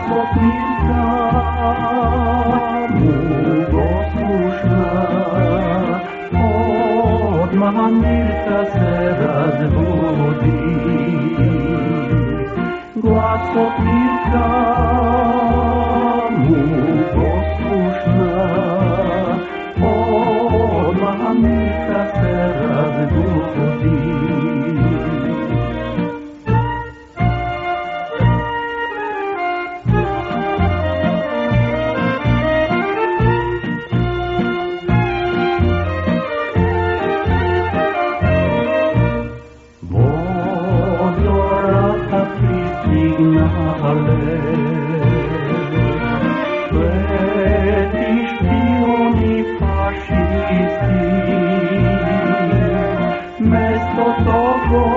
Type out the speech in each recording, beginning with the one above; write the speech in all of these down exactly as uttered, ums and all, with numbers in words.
Mirka mu poslušna, odmah Mirka se razbudi. Glas od Mirka mu poslušna, odmah Mirka se razbudi. Signale, sveti špioni fašisti, mesto togo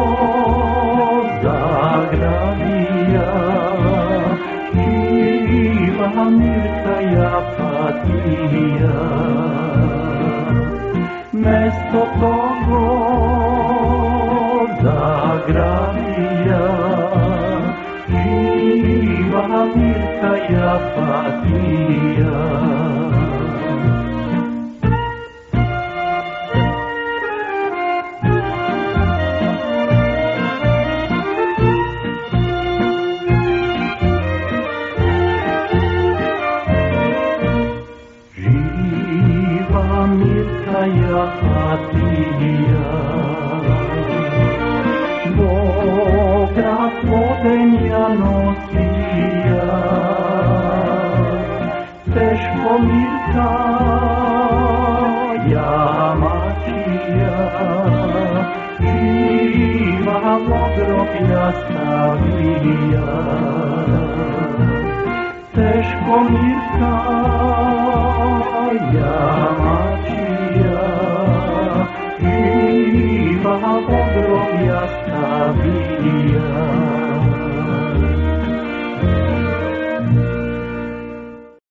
zagradija, živa Mirka i apatija. Mesto togo zagradija, živa Mirka i apatija. Živa Mirka i apatija. Dokraj vodenja nosija, teško Mirka jamačija, živa vogroblja stavija. Teško Mirka jamačija, živa vogroblja stavija.